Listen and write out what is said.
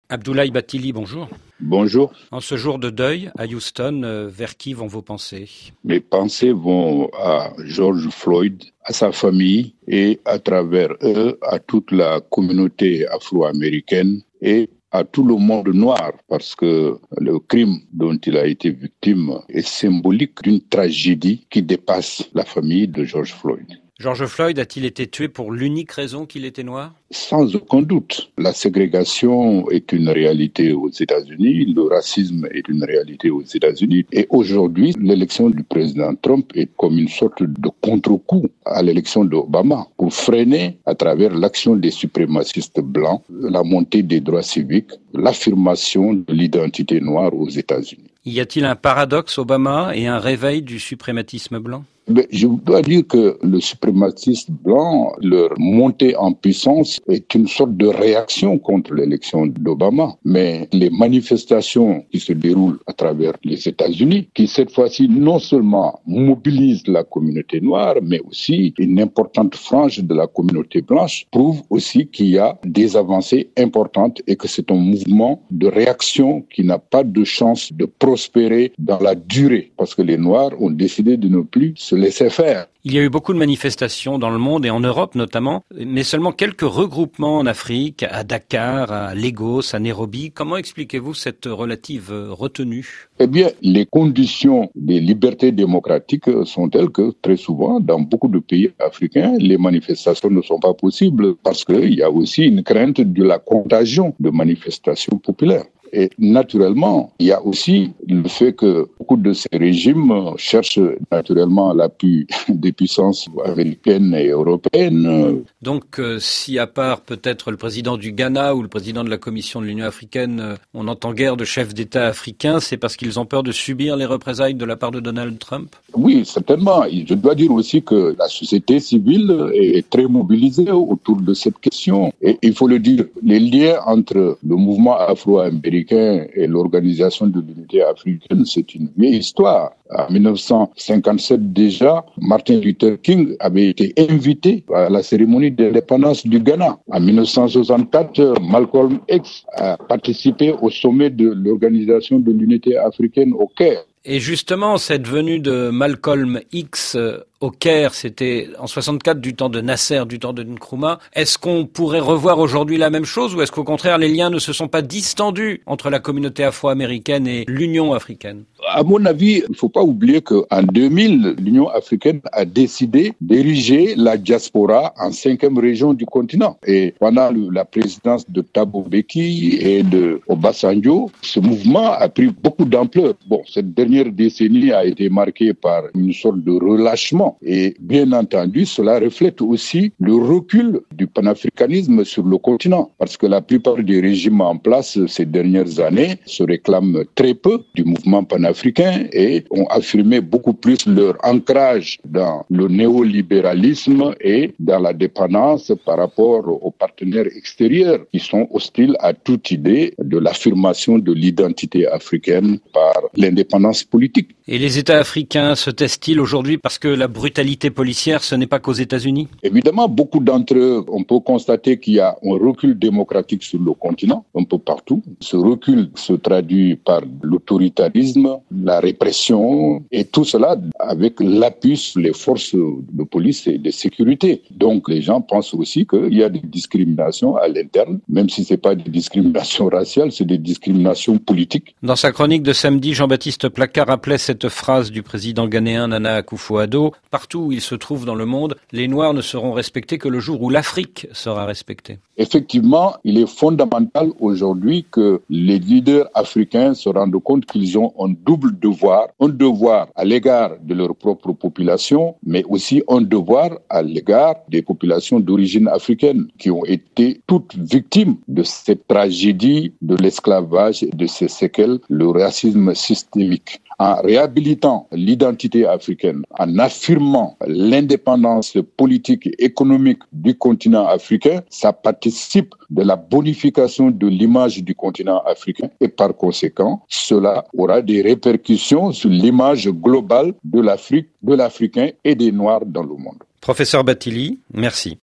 Abdoulaye Bathily, bonjour. Bonjour. En ce jour de deuil à Houston, vers qui vont vos pensées? Mes pensées vont à George Floyd, à sa famille et à travers eux à toute la communauté afro-américaine et à tout le monde noir, parce que le crime dont il a été victime est symbolique d'une tragédie qui dépasse la famille de George Floyd. George Floyd a-t-il été tué pour l'unique raison qu'il était noir? Sans aucun doute. La ségrégation est une réalité aux États-Unis, le racisme est une réalité aux États-Unis. Et aujourd'hui, l'élection du président Trump est comme une sorte de contre-coup à l'élection d'Obama pour freiner, à travers l'action des suprémacistes blancs, la montée des droits civiques, l'affirmation de l'identité noire aux États-Unis. Y a-t-il un paradoxe Obama et un réveil du suprématisme blanc? Je dois dire que le suprématisme blanc, leur montée en puissance est une sorte de réaction contre l'élection d'Obama. Mais les manifestations qui se déroulent à travers les États-Unis, qui cette fois-ci non seulement mobilisent la communauté noire, mais aussi une importante frange de la communauté blanche, prouvent aussi qu'il y a des avancées importantes et que c'est un mouvement de réaction qui n'a pas de chance de prospérer dans la durée, parce que les Noirs ont décidé de ne plus se laisser faire. Il y a eu beaucoup de manifestations dans le monde et en Europe notamment, mais seulement quelques regroupements en Afrique, à Dakar, à Lagos, à Nairobi. Comment expliquez-vous cette relative retenue? Eh bien, les conditions des libertés démocratiques sont telles que très souvent, dans beaucoup de pays africains, les manifestations ne sont pas possibles parce qu'il y a aussi une crainte de la contagion de manifestations populaires. Et naturellement, il y a aussi le fait que beaucoup de ces régimes cherchent naturellement l'appui des puissances américaines et européennes. Donc, si à part peut-être le président du Ghana ou le président de la Commission de l'Union africaine, on n'entend guère de chefs d'État africains, c'est parce qu'ils ont peur de subir les représailles de la part de Donald Trump? Oui, certainement. Je dois dire aussi que la société civile est très mobilisée autour de cette question. Et il faut le dire, les liens entre le mouvement afro-américain et l'Organisation de l'Unité africaine, c'est une vieille histoire. En 1957 déjà, Martin Luther King avait été invité à la cérémonie d'indépendance du Ghana. En 1964, Malcolm X a participé au sommet de l'Organisation de l'Unité africaine au Caire. Et justement, cette venue de Malcolm X au Caire, c'était en 64 du temps de Nasser, du temps de Nkrumah. Est-ce qu'on pourrait revoir aujourd'hui la même chose ou est-ce qu'au contraire les liens ne se sont pas distendus entre la communauté afro-américaine et l'Union africaine? À mon avis, il ne faut pas oublier qu'en 2000, l'Union africaine a décidé d'ériger la diaspora en 5e région du continent. Et pendant la présidence de Thabo Mbeki et de Obasanjo, ce mouvement a pris beaucoup d'ampleur. Bon, cette dernière décennie a été marquée par une sorte de relâchement. Et bien entendu, cela reflète aussi le recul du panafricanisme sur le continent. Parce que la plupart des régimes en place ces dernières années se réclament très peu du mouvement panafricain et ont affirmé beaucoup plus leur ancrage dans le néolibéralisme et dans la dépendance par rapport aux partenaires extérieurs qui sont hostiles à toute idée de l'affirmation de l'identité africaine par l'indépendance politique. Et les États africains se taisent-ils aujourd'hui parce que la brutalité policière, ce n'est pas qu'aux États-Unis? Évidemment, beaucoup d'entre eux, on peut constater qu'il y a un recul démocratique sur le continent, un peu partout. Ce recul se traduit par l'autoritarisme, la répression et tout cela avec l'appui sur les forces de police et de sécurité. Donc les gens pensent aussi qu'il y a des discriminations à l'interne, même si ce n'est pas des discriminations raciales, c'est des discriminations politiques. Dans sa chronique de samedi, Jean-Baptiste Placard rappelait cette phrase du président ghanéen Nana Akufo-Addo: partout où il se trouve dans le monde, les Noirs ne seront respectés que le jour où l'Afrique sera respectée. Effectivement, il est fondamental aujourd'hui que les leaders africains se rendent compte qu'ils ont un double devoir. Un devoir à l'égard de leur propre population, mais aussi un devoir à l'égard des populations d'origine africaine qui ont été toutes victimes de cette tragédie de l'esclavage et de ses séquelles, le racisme systémique. En réhabilitant l'identité africaine, en affirmant l'indépendance politique et économique du continent africain, ça participe de la bonification de l'image du continent africain et par conséquent, cela aura des répercussions sur l'image globale de l'Afrique, de l'Africain et des Noirs dans le monde. Professeur Bathily, merci.